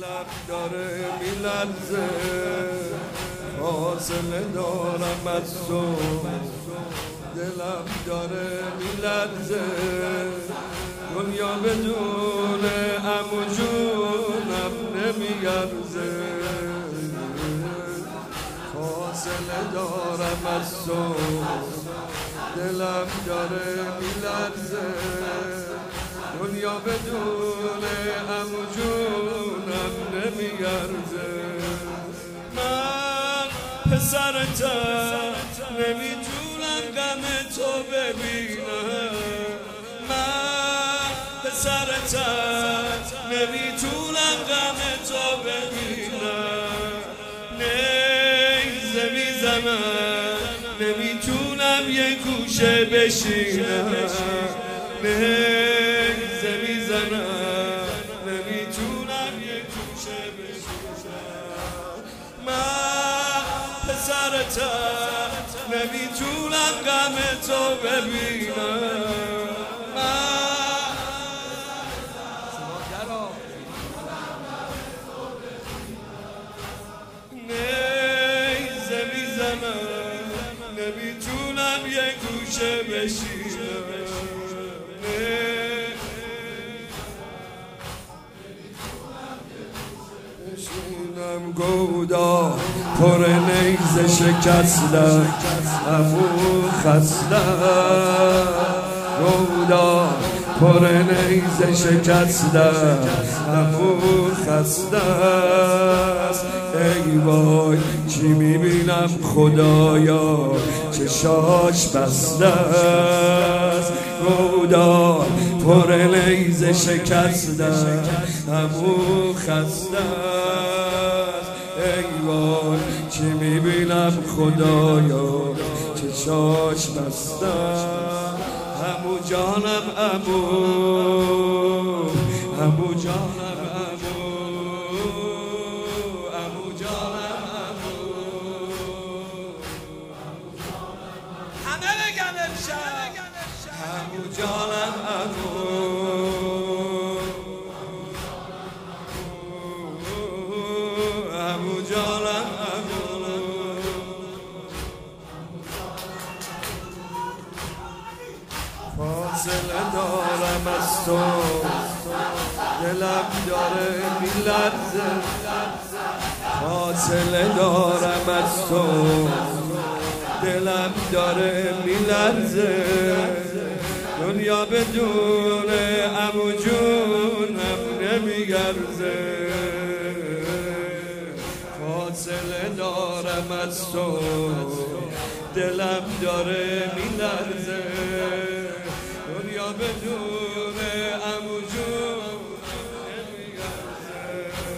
دلم داره میلرزه، فاصله دارم از تو، دلم داره میلرزه، دنیا بدون عمو جونم نمیارزه، فاصله دارم از تو، دلم داره میلرزه، دنیا بدون عمو جونم نمیارزه. من پسرتم نمیتونم غم تو ببینم، من پسرتم نمیتونم غم تو ببینم، نیزه میزنم نمیتونم یه گوشه بشینم، نیزه میزنم نمیتونم یه گوشه بشینم، من پسرتم نمیتونم غم تو ببینم، نیزه میزنم نمیتونم یه گوشه بشینم، بشینم گودا پر نیزه شکستم، عمو خستم، گودا پر نیزه شکستم، عمو خستم، ای وای چی میبینم خدایا چشاش بسته است، گودا پر نیزه شکستم، عمو خسته است، ای وای چی میبینم خدایا چشاش بسته است، عمو جانم عمو، عمو جانم عمو، عمو جانم عمو، همه بگن امشب عمو جانم عمو، عمو جانم عمو، فاصله دارم از تو، دلم داره میلرزه، فاصله دارم از تو، دلم داره میلرزه، دنیا بدون عمو جونم نمیارزه، فاصله دارم از تو، دلم داره میلرزه، دنیا بدون عمو جونم نمیارزه،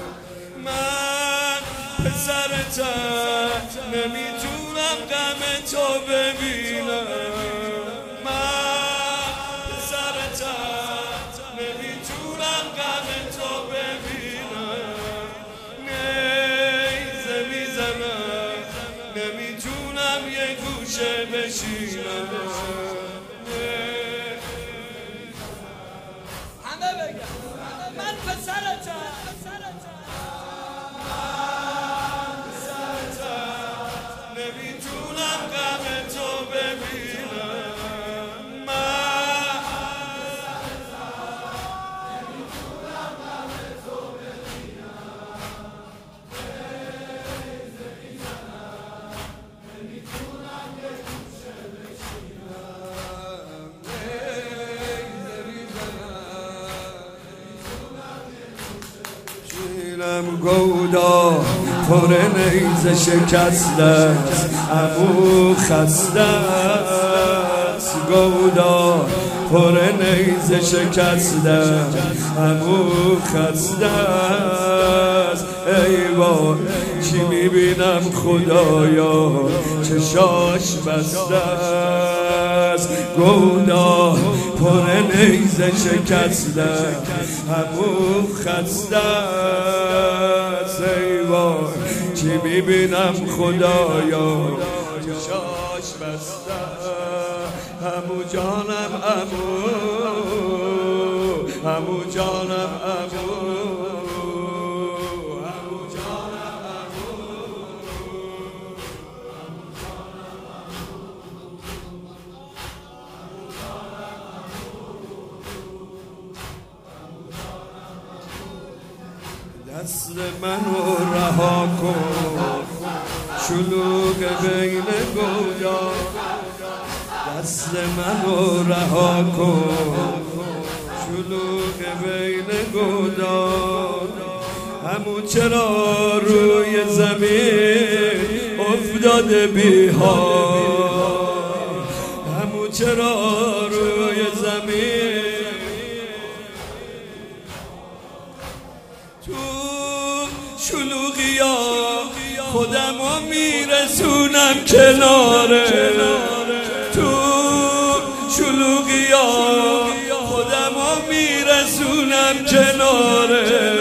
من پسرتم نمیتونم غم تو ببینم، من پسرتم نمیتونم غم تو ببینم، نیزه میزنم نمیتونم یه گوشه بشینم، همه بگم من پسرتم نمیتونم غم تو ببینم، من نمیتونم غم تو ببینم، نیزه میزنم نمیتونم یه گوشه بشینم، نیزه میزنم نمیتونم یه گوشه بشینم، گودا پر نیزه شکسته است، عمو خسته است، گودا پر نیزه شکسته است، عمو خسته است، ای وای چی میبینم خدایا چشاش بسته است، گودا پر نیزه شکسته است، عمو خسته است، ای وای چی میبینم خدایا چشاش بسته، عمو جانم عمو، عمو جانم عمو، دست منو رها کن شلوغ بین گویا دست منو رها کن شلوغ بین گویا همون چرا روی زمین افتاده بی‌حال همون چرا روی زمین تو شلوغیا خودمو میرسونم کناره تو شلوغیا خودمو میرسونم کناره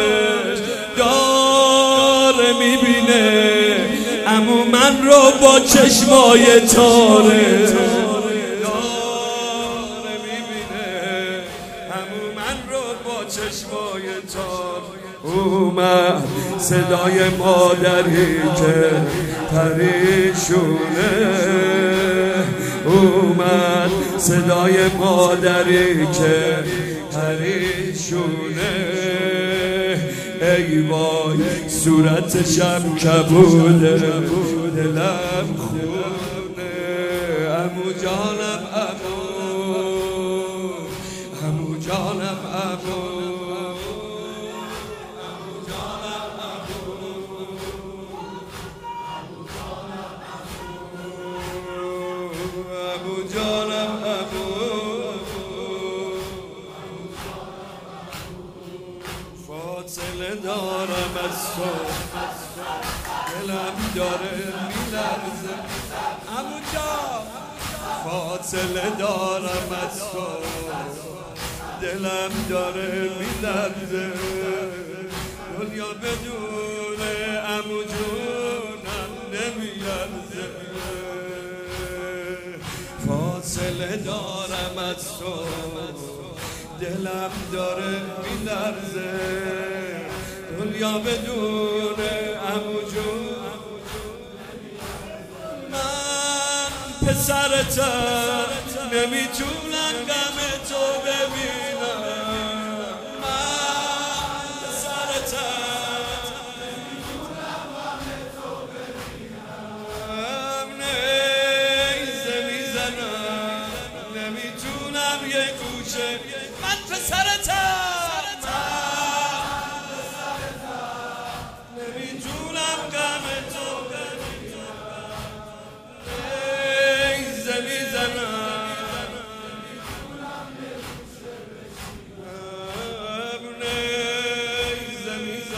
داره میبینه امو من رو با چشمای تاره داره میبینه امو من رو با چشمای تاره اومد صدای مادری که پریشونه اومد صدای مادری که پریشونه ای وای صورتشم کبوده دلم خونه عمو جانم عمو جانم عمو فاصله دارم از تو دلم داره میلرزه عمو جان فاصله دارم از تو دلم داره میلرزه دنیا بدون عمو جونم نمیلرزه فاصله دارم از تو دلم داره میلرزه دنیا بدون عمو جون من پسرتم نمیتونم غم تو ببینم من پسرتم نمیتونم غم تو ببینم نیزه میزنم نمیتونم یه گوشه من پسرتم نمیتونم غم تو نیزه میزنم نیزه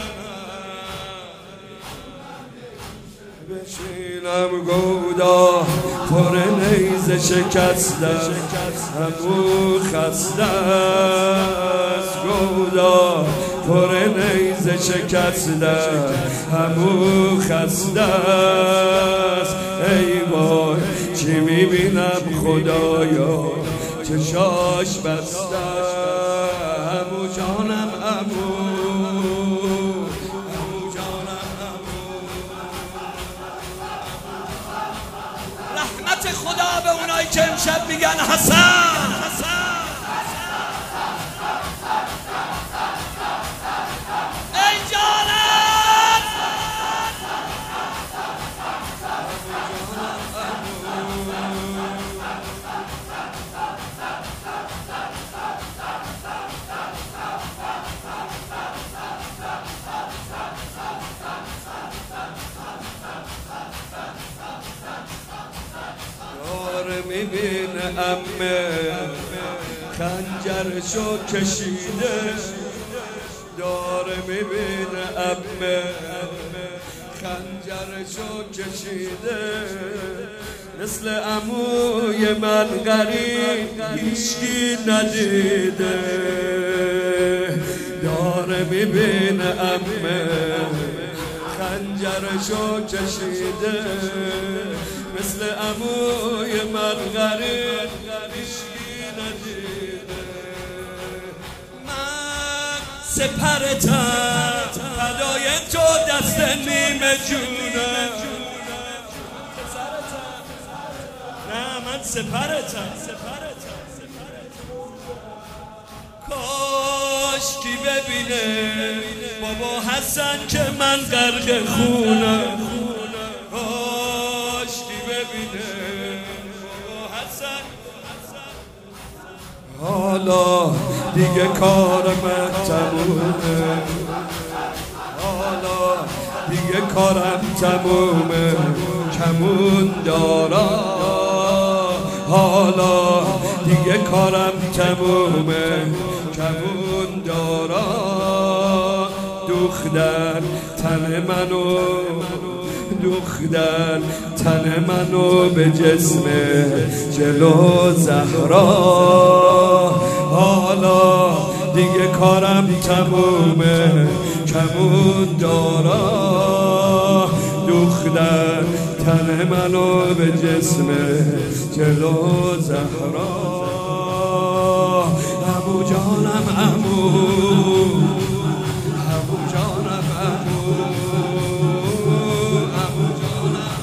میزنم بشینم گودا پر نیزه شکستم همو خسته است گودا پر نیزه شکستم همو خسته است ای وای چی میبینم خدایا چشاش بسته عمو جانم عمو خدا به اونایی که امشب میگن حسن ای جانم میبینه امه خنجرشو کشیده داره میبینه امه خنجرشو کشیده مثل عموی من غریب هیچکی ندیده داره میبینه امه خنجرشو کشیده مثل عموی من غریب هیچکی ندیده من سپرتم فدای تو دست نیمه جونم نه من سپرتم کی ببینه بابا حسن که من غرق خونم کاش کی ببینه بابا حسن حالا دیگه کار من تمومه حالا دیگه کارم تمومه کمون دارا حالا دیگه کارم تمومه کمون دارا دوختن تن منو به جسم جلو زهرا حالا دیگه کارم تمومه کمون دارا دوختن تن منو به جسم جلو زهرا عمو جانم عمو جانم عمو جانم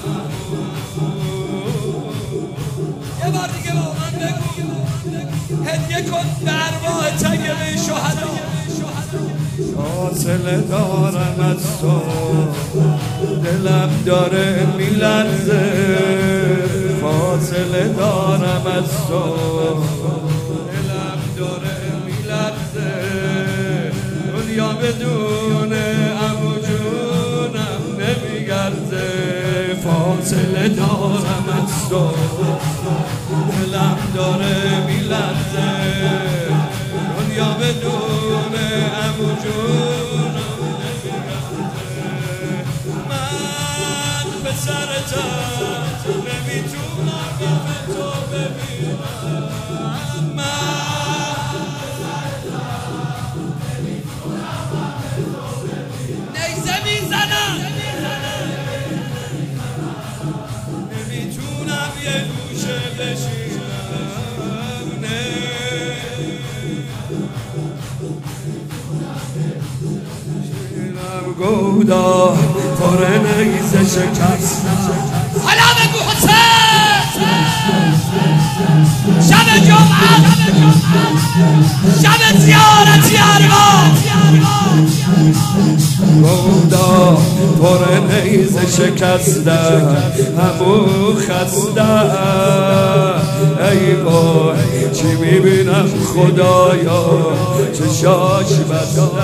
یه بار دیگه با من بگو هدیه کن به ارواح طیبه شهدا فاصله دارم از تو دلم داره میلرزه فاصله دارم از تو دلم داره میلرزه دنیا بدون عمو جونم نمیگرزه فاصله دارم از تو دلم داره میلرزه دنیا بدون عمو جونم نمیگرزه من پسرتم نمیتونم غم تو ببینم نیزه میزنم نمیتونم یه گوشه بشینم نمیتونم گودا پر نیزه شکستم حالا بگو حسین شب جمعه شب زیارتی ارواح گودا پر نیزه شکستم همو خستم ای وای چی میبینم خدایا چشاش بستم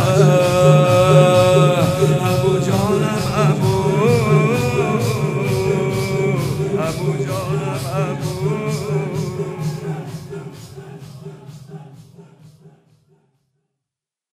عمو جانم عمو جانم عمو